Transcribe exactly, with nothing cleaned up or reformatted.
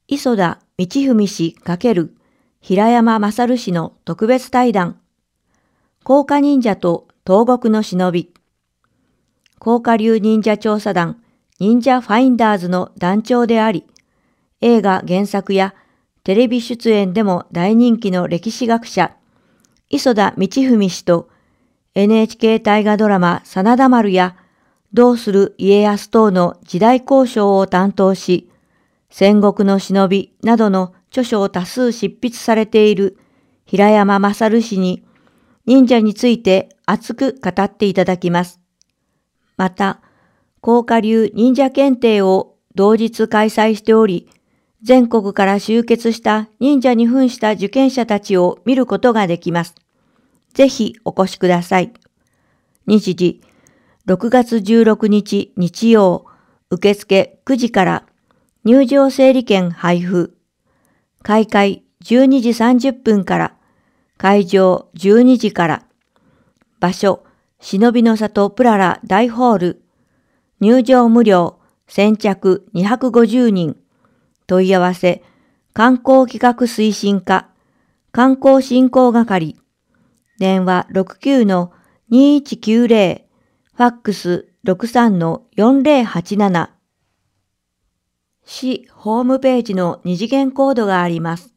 磯田道文氏×平山勝氏の特別対談。甲賀忍者と東国の忍び。甲賀流忍者調査団忍者ファインダーズの団長であり、映画原作やテレビ出演でも大人気の歴史学者、磯田道文氏と エヌエイチケー 大河ドラマ真田丸やどうする家康等の時代考証を担当し、戦国の忍びなどの著書を多数執筆されている平山勝氏に忍者について熱く語っていただきます。また、甲賀流忍者検定を同日開催しており、全国から集結した忍者に扮した受験者たちを見ることができます。ぜひお越しください。日時、ろくがつじゅうろくにち日曜、受付くじから入場整理券配布。開会じゅうにじさんじゅっぷんから、会場じゅうにじから。場所、忍びの里プララ大ホール。入場無料、先着にひゃくごじゅうにん。問い合わせ、観光企画推進課、観光振興係。電話 ろくきゅうのにいちきゅうぜろ、ファックス ろくさんのよんぜろはちなな。市ホームページの二次元コードがあります。